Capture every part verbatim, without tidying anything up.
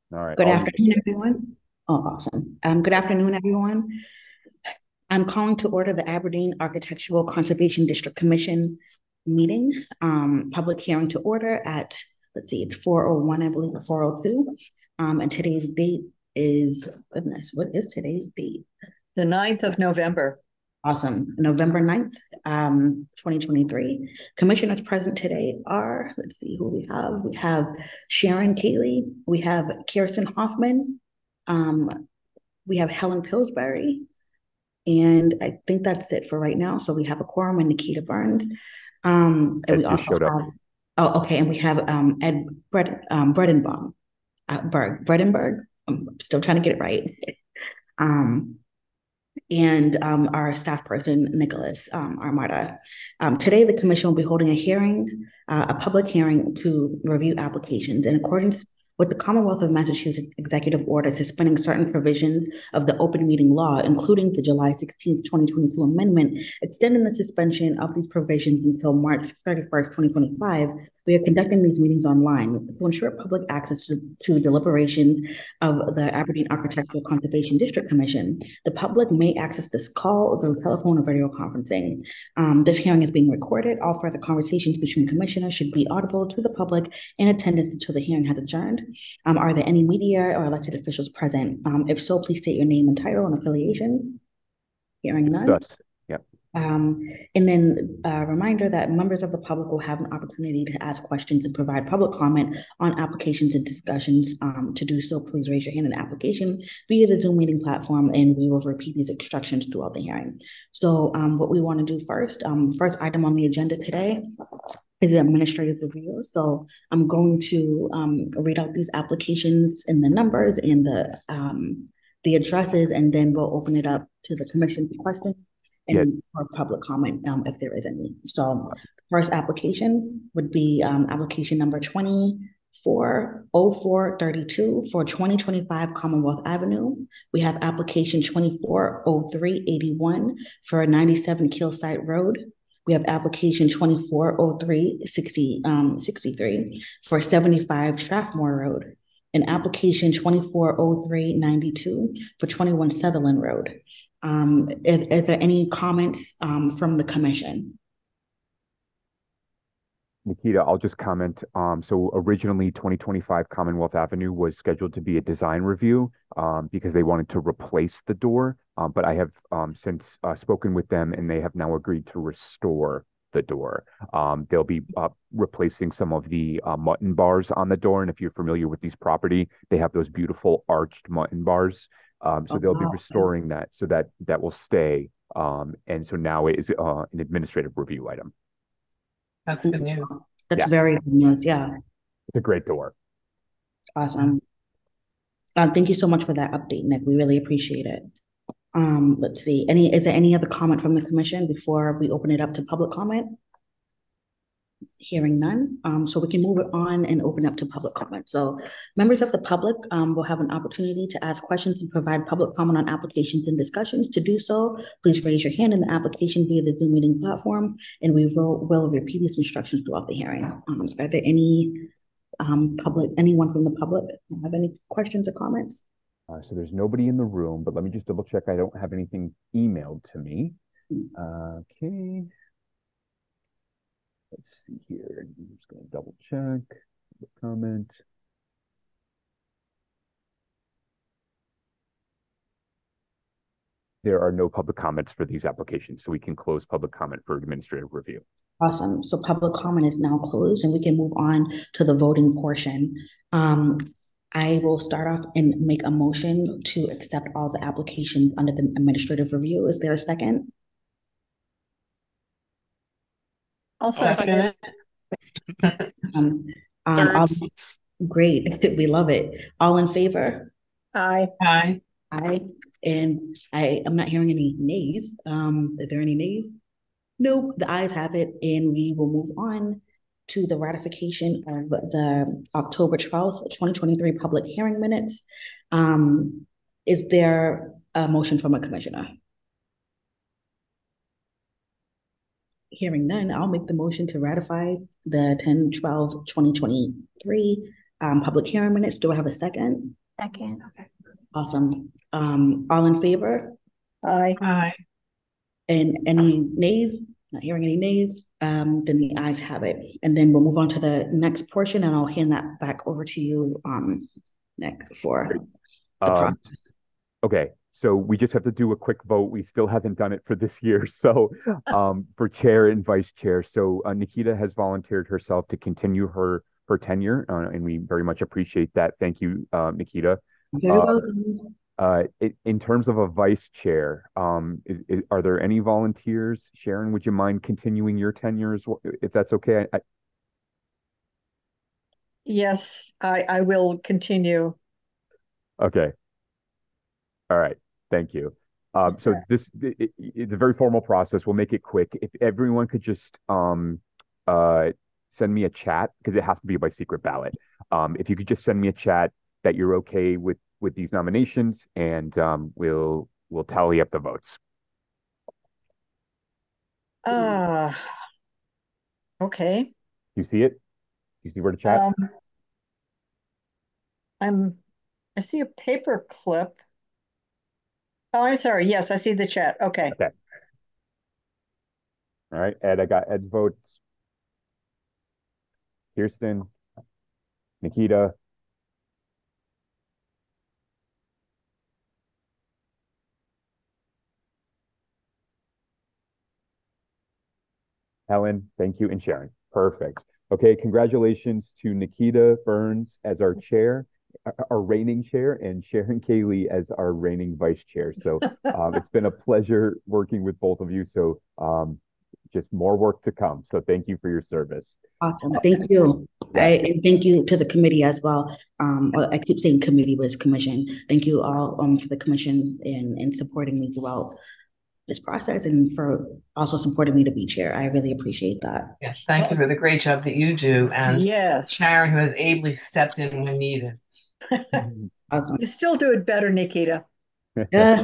All right, Good all ears. afternoon, everyone. Oh, awesome. Um, good afternoon, everyone. I'm calling to order the Aberdeen Architectural Conservation District Commission meeting, um, public hearing to order at, let's see, it's four oh one, I believe, or four oh two. Um, and today's date is, goodness, what is today's date? The ninth of November. Awesome. November ninth, um, twenty twenty-three. Commissioners present today are, let's see who we have. We have Sharon Cayley, we have Kirsten Hoffman, um, we have Helen Pillsbury, and I think that's it for right now. So we have a quorum and Nikita Burns. Um, and we Ed just also showed up. have, oh, okay, and we have um, Ed Bred, um, Bredenbaum, uh, Berg, Bredenberg. I'm still trying to get it right. um, and um, our staff person, Nicholas um, Armada. Um, today, the commission will be holding a hearing, uh, a public hearing to review applications in accordance with the Commonwealth of Massachusetts executive order suspending certain provisions of the open meeting law, including the July sixteenth, twenty twenty-two amendment, extending the suspension of these provisions until March thirty-first, twenty twenty-five. We are conducting these meetings online to ensure public access to, to deliberations of the Aberdeen Architectural Conservation District Commission. The public may access this call through telephone or video conferencing. Um, this hearing is being recorded. All further conversations between commissioners should be audible to the public in attendance until the hearing has adjourned. Um, are there any media or elected officials present? Um, if so, please state your name and title and affiliation. Hearing It's none. us. Yep. Um, and then a reminder that members of the public will have an opportunity to ask questions and provide public comment on applications and discussions. Um, to do so, please raise your hand in the application via the Zoom meeting platform, and we will repeat these instructions throughout the hearing. So um, what we want to do first, um, first item on the agenda today is the administrative review. So I'm going to um, read out these applications and the numbers and the um, the addresses, and then we'll open it up to the commission for questions Yeah. and for public comment um, if there is any. So first application would be um, application number twenty-four oh four thirty-two for twenty twenty-five Commonwealth Avenue. We have application twenty-four oh three eighty-one for ninety-seven Killside Road. We have application twenty-four oh three sixty, um, sixty-three for seventy-five Strathmore Road, and application twenty-four oh three ninety-two for twenty-one Sutherland Road. Um, is, is there any comments um, from the commission? Nikita, I'll just comment. Um, so originally twenty twenty-five Commonwealth Avenue was scheduled to be a design review um, because they wanted to replace the door. Um, but I have um, since uh, spoken with them and they have now agreed to restore the door. Um, they'll be uh, replacing some of the uh, mutton bars on the door. And if you're familiar with these property, they have those beautiful arched mutton bars. Um, so Oh, they'll be wow. restoring that so that that will stay. Um, and so now it is uh, an administrative review item. That's good news. That's Yeah, very good news. Yeah, it's a great door. awesome. Uh, thank you so much for that update, Nick. We really appreciate it. Um, let's see. Any is there any other comment from the commission before we open it up to public comment? Hearing none, um, so we can move it on and open up to public comment. So members of the public um, will have an opportunity to ask questions and provide public comment on applications and discussions. To do so, please raise your hand in the application via the Zoom meeting platform, and we will, will repeat these instructions throughout the hearing. Um, are there any um, public, anyone from the public have any questions or comments? Uh, so there's nobody in the room, but let me just double check. I don't have anything emailed to me. Uh, okay. Let's see here. I'm just going to double check the comment. There are no public comments for these applications, so we can close public comment for administrative review. Awesome. So public comment is now closed, and we can move on to the voting portion. Um, I will start off and make a motion to accept all the applications under the administrative review. Is there a second? I'll second it. Um, um, all, great. We love it. All in favor? Aye. Aye. Aye. And I am not hearing any nays. Um, are there any nays? Nope, the ayes have it, and we will move on to the ratification of the October twelfth, twenty twenty-three public hearing minutes. Um, is there a motion from a commissioner? Hearing none, I'll make the motion to ratify the ten twelve twenty twenty-three um, public hearing minutes. Do I have a second? Second. Okay. Awesome. Um, all in favor? Aye. Aye. And any nays? Not hearing any nays. Um, then the ayes have it. And then we'll move on to the next portion, and I'll hand that back over to you, um, Nick, for Great. the Um, process. Okay, so we just have to do a quick vote. We still haven't done it for this year. So um, for chair and vice chair, so uh, Nikita has volunteered herself to continue her her tenure, uh, and we very much appreciate that. Thank you, uh, Nikita. Very Uh, welcome. uh, it, in terms of a vice chair, um, is, is, are there any volunteers? Sharon, would you mind continuing your tenure as well, if that's okay? I, Yes, I, I will continue. okay. All right. Thank you. Um, so this it, it, it's a very formal process. We'll make it quick. If everyone could just um, uh, send me a chat, because it has to be by secret ballot. Um, if you could just send me a chat that you're okay with with these nominations, and um, we'll we'll tally up the votes. Ah, okay. You see it? You see where to chat? Um, I'm, I see a paper clip. Oh, I'm sorry. Yes, I see the chat. Okay. Okay. All right, Ed, I got Ed's votes. Kirsten, Nikita, Helen, thank you, and Sharon. Perfect. Okay, congratulations to Nikita Burns as our chair, our reigning chair, and Sharon Cayley as our reigning vice chair. So um, it's been a pleasure working with both of you. So um, just more work to come. So thank you for your service. Awesome. Thank you. Yeah. I, and thank you to the committee as well. Um, I keep saying committee, but it's commission. Thank you all um, for the commission and, and supporting me throughout this process, and for also supporting me to be chair. I really appreciate that. Yeah, thank you for the great job that you do, and Yes. Sharon, who has ably stepped in when needed. Awesome. You still do it better, Nikita. Yeah.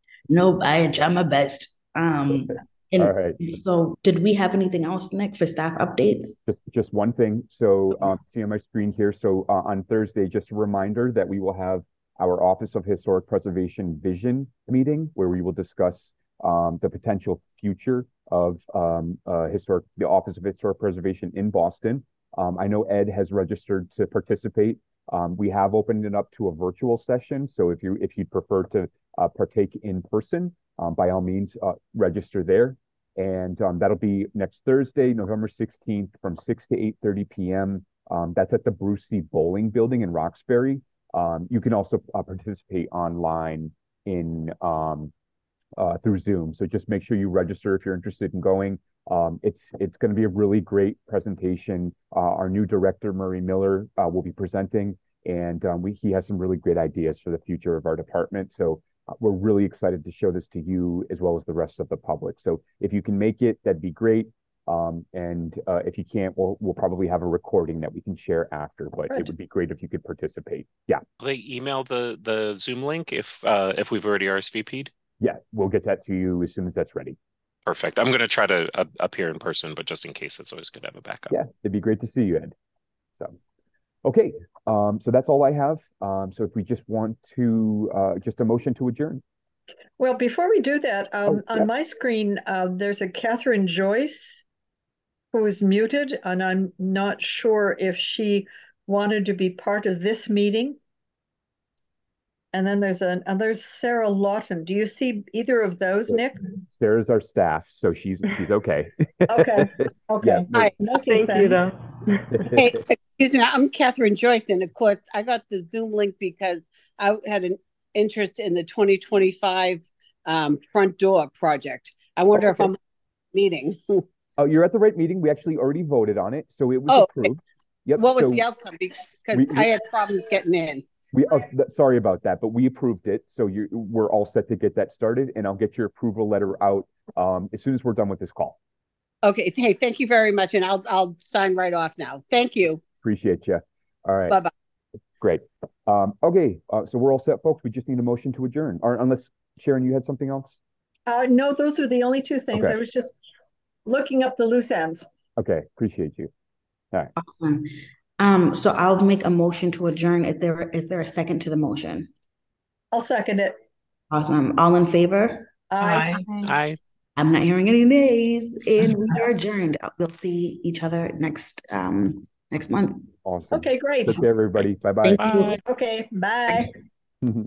No, I try my best. Um, and All right. so did we have anything else, Nick, for staff updates? Just just one thing. So um, see on my screen here. So uh, on Thursday, just a reminder that we will have our Office of Historic Preservation Vision meeting, where we will discuss um, the potential future of um, uh, historic, the Office of Historic Preservation in Boston. Um, I know Ed has registered to participate. Um, we have opened it up to a virtual session. So if you if you'd prefer to uh, partake in person, um, by all means, uh, register there. And um, that'll be next Thursday, November sixteenth, from six to eight thirty p m Um, that's at the Bruce C. Bowling Building in Roxbury. Um, you can also uh, participate online in um, uh, through Zoom. So just make sure you register if you're interested in going. Um, it's it's going to be a really great presentation. Uh, our new director, Murray Miller, uh, will be presenting, and um, we, he has some really great ideas for the future of our department. So uh, we're really excited to show this to you as well as the rest of the public. So if you can make it, that'd be great. Um, and uh, if you can't, we'll, we'll probably have a recording that we can share after, but Good. it would be great if you could participate. Yeah. Will they email the the Zoom link if uh, if we've already R S V P'd? Yeah, we'll get that to you as soon as that's ready. Perfect. I'm going to try to uh, appear in person, but just in case, it's always good to have a backup. Yeah, it'd be great to see you, Ed. So, okay, um, so that's all I have. Um, so if we just want to, uh, just a motion to adjourn. Well, before we do that, um, Oh, yeah. on my screen, uh, there's a Catherine Joyce who is muted, and I'm not sure if she wanted to be part of this meeting. And then there's an, and there's Sarah Lawton. Do you see either of those, Nick? Sarah's our staff, so she's she's okay. Okay, okay. Yeah, no- Hi. Making Thank you, sense. though. Hey, excuse me, I'm Catherine Joyce, and of course, I got the Zoom link because I had an interest in the twenty twenty-five um, front door project. I wonder if Okay. I'm meeting. Oh, you're at the right meeting. We actually already voted on it, so it was Oh, okay. approved. Yep. What was so the outcome? Because we- I had problems getting in. we oh, th- sorry about that, but we approved it, so you we're all set to get that started, and I'll get your approval letter out um, as soon as we're done with this call. Okay, hey, thank you very much, and I'll I'll sign right off now. Thank you. Appreciate you. All right. Bye bye. Great. Um, okay, uh, so we're all set, folks. We just need a motion to adjourn, or unless Sharon, you had something else. Uh, no, those are the only two things. Okay. I was just looking up the loose ends. Okay, appreciate you. Awesome. Um, so I'll make a motion to adjourn. Is there, is there a second to the motion? I'll second it. Awesome. All in favor? Aye. Aye. Hi. I'm not hearing any nays, and we are adjourned. We'll see each other next, um, next month. Awesome. Okay, great. Take care, everybody. Bye-bye. Thank you. Bye. Okay, bye.